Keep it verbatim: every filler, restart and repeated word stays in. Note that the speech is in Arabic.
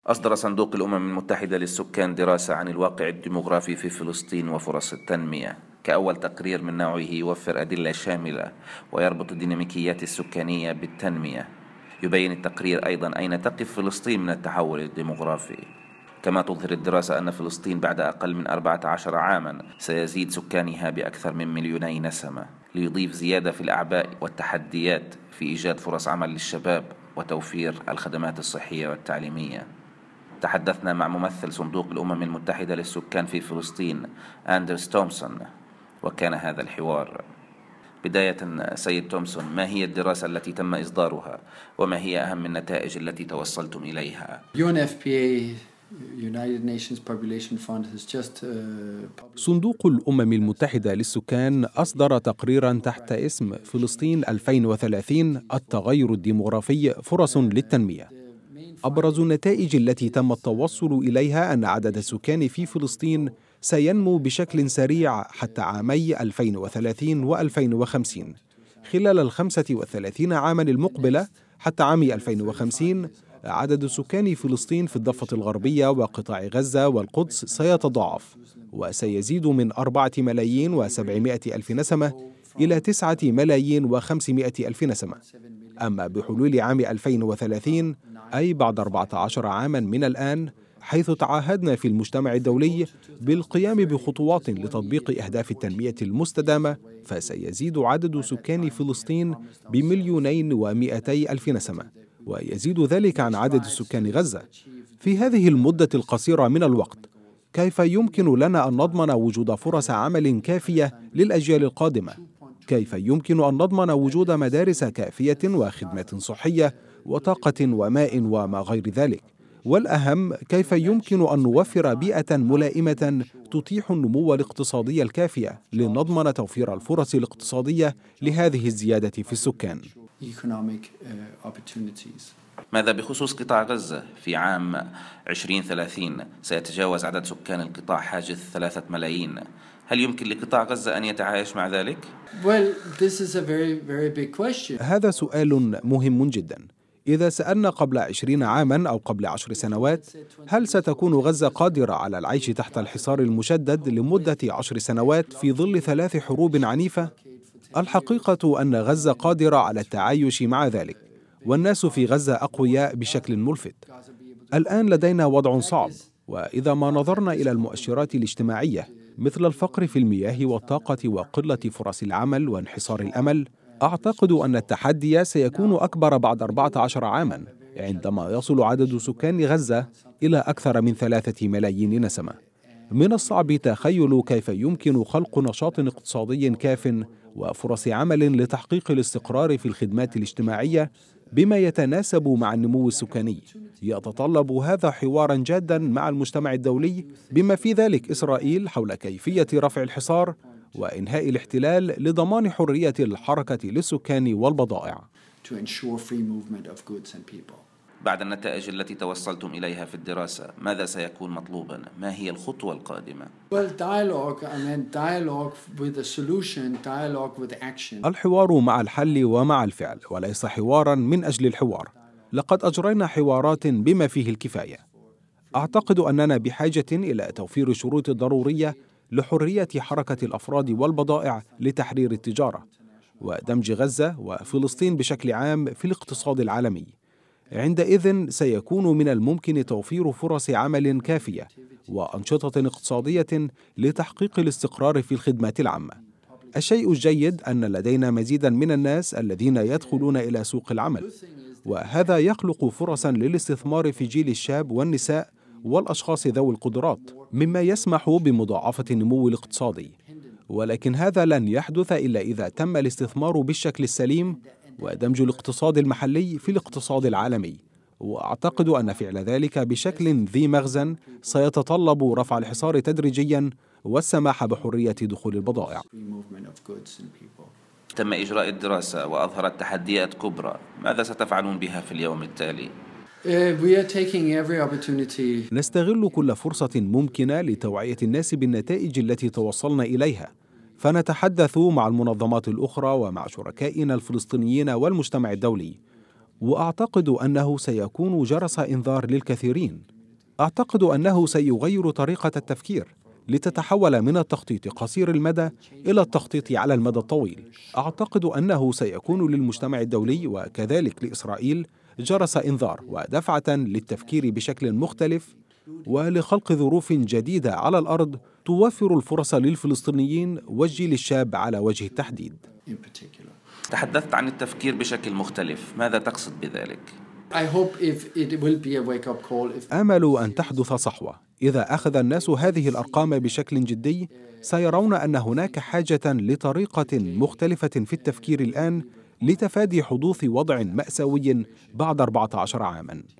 أصدر صندوق الأمم المتحدة للسكان دراسة عن الواقع الديمغرافي في فلسطين وفرص التنمية كأول تقرير من نوعه يوفر أدلة شاملة ويربط الديناميكيات السكانية بالتنمية. يبين التقرير أيضا أين تقف فلسطين من التحول الديمغرافي. كما تظهر الدراسة أن فلسطين بعد أقل من أربعة عشر عاما سيزيد سكانها بأكثر من مليوني نسمة، ليضيف زيادة في الأعباء والتحديات في إيجاد فرص عمل للشباب وتوفير الخدمات الصحية والتعليمية. تحدثنا مع ممثل صندوق الأمم المتحدة للسكان في فلسطين أندرس تومسون، وكان هذا الحوار. بداية سيد تومسون، ما هي الدراسة التي تم إصدارها وما هي أهم النتائج التي توصلتم إليها؟ يو إن إف بي إيه United Nations Population Fund has just صندوق الأمم المتحدة للسكان أصدر تقريراً تحت اسم فلسطين ألفين وثلاثين التغير الديمغرافي فرص للتنمية. أبرز النتائج التي تم التوصل إليها أن عدد السكان في فلسطين سينمو بشكل سريع حتى عامي ألفين وثلاثين وألفين وخمسين. خلال الخمسة وثلاثين عاماً المقبلة حتى عام ألفين وخمسين عدد سكان فلسطين في الضفة الغربية وقطاع غزة والقدس سيتضاعف، وسيزيد من أربعة ملايين وسبعمائة ألف نسمة إلى تسعة ملايين وخمسمائة ألف نسمة. أما بحلول عام ألفين وثلاثين، أي بعد أربعة عشر عاما من الآن، حيث تعهدنا في المجتمع الدولي بالقيام بخطوات لتطبيق أهداف التنمية المستدامة، فسيزيد عدد سكان فلسطين بمليونين ومائتي ألف نسمة، ويزيد ذلك عن عدد سكان غزة. في هذه المدة القصيرة من الوقت، كيف يمكن لنا أن نضمن وجود فرص عمل كافية للأجيال القادمة؟ كيف يمكن أن نضمن وجود مدارس كافية وخدمات صحية وطاقة وماء وما غير ذلك؟ والأهم، كيف يمكن أن نوفر بيئة ملائمة تتيح النمو الاقتصادي الكافية لنضمن توفير الفرص الاقتصادية لهذه الزيادة في السكان؟ ماذا بخصوص قطاع غزة؟ في عام عشرين ثلاثين سيتجاوز عدد سكان القطاع حاجز ثلاثة ملايين. هل يمكن لقطاع غزة أن يتعايش مع ذلك؟ Well, this is a very, very big question. هذا سؤال مهم جدا. إذا سألنا قبل عشرين عاما أو قبل عشر سنوات، هل ستكون غزة قادرة على العيش تحت الحصار المشدد لمدة عشر سنوات في ظل ثلاث حروب عنيفة؟ الحقيقة أن غزة قادرة على التعايش مع ذلك، والناس في غزة أقوياء بشكل ملفت. الآن لدينا وضع صعب، وإذا ما نظرنا إلى المؤشرات الاجتماعية مثل الفقر في المياه والطاقة وقلة فرص العمل وانحصار الأمل، أعتقد أن التحدي سيكون أكبر بعد أربعة عشر عاماً، عندما يصل عدد سكان غزة إلى أكثر من ثلاثة ملايين نسمة. من الصعب تخيل كيف يمكن خلق نشاط اقتصادي كاف وفرص عمل لتحقيق الاستقرار في الخدمات الاجتماعية بما يتناسب مع النمو السكاني. يتطلب هذا حوارا جادا مع المجتمع الدولي، بما في ذلك إسرائيل، حول كيفية رفع الحصار وإنهاء الاحتلال لضمان حرية الحركة للسكان والبضائع. بعد النتائج التي توصلتم إليها في الدراسة، ماذا سيكون مطلوبا؟ ما هي الخطوة القادمة؟ الحوار مع الحل ومع الفعل، وليس حوارا من أجل الحوار. لقد أجرينا حوارات بما فيه الكفاية. أعتقد أننا بحاجة إلى توفير شروط ضرورية لحرية حركة الأفراد والبضائع لتحرير التجارة، ودمج غزة وفلسطين بشكل عام في الاقتصاد العالمي. عندئذ سيكون من الممكن توفير فرص عمل كافية وأنشطة اقتصادية لتحقيق الاستقرار في الخدمات العامة. الشيء الجيد أن لدينا مزيدا من الناس الذين يدخلون إلى سوق العمل، وهذا يخلق فرصا للاستثمار في جيل الشاب والنساء والأشخاص ذوي القدرات، مما يسمح بمضاعفة النمو الاقتصادي. ولكن هذا لن يحدث إلا إذا تم الاستثمار بالشكل السليم ودمج الاقتصاد المحلي في الاقتصاد العالمي. وأعتقد أن فعل ذلك بشكل ذي مغزى سيتطلب رفع الحصار تدريجيا والسماح بحرية دخول البضائع. تم إجراء الدراسة وأظهرت تحديات كبرى، ماذا ستفعلون بها في اليوم التالي؟ نستغل كل فرصة ممكنة لتوعية الناس بالنتائج التي توصلنا إليها، فنتحدث مع المنظمات الأخرى ومع شركائنا الفلسطينيين والمجتمع الدولي. وأعتقد أنه سيكون جرس إنذار للكثيرين أعتقد أنه سيغير طريقة التفكير لتتحول من التخطيط قصير المدى إلى التخطيط على المدى الطويل. أعتقد أنه سيكون للمجتمع الدولي وكذلك لإسرائيل جرس إنذار ودفعة للتفكير بشكل مختلف ولخلق ظروف جديدة على الأرض توفر الفرص للفلسطينيين والجيل الشاب على وجه التحديد. تحدثت عن التفكير بشكل مختلف، ماذا تقصد بذلك؟ آمل أن تحدث صحوة. إذا أخذ الناس هذه الأرقام بشكل جدي سيرون أن هناك حاجة لطريقة مختلفة في التفكير الآن لتفادي حدوث وضع مأساوي بعد أربعة عشر عاماً.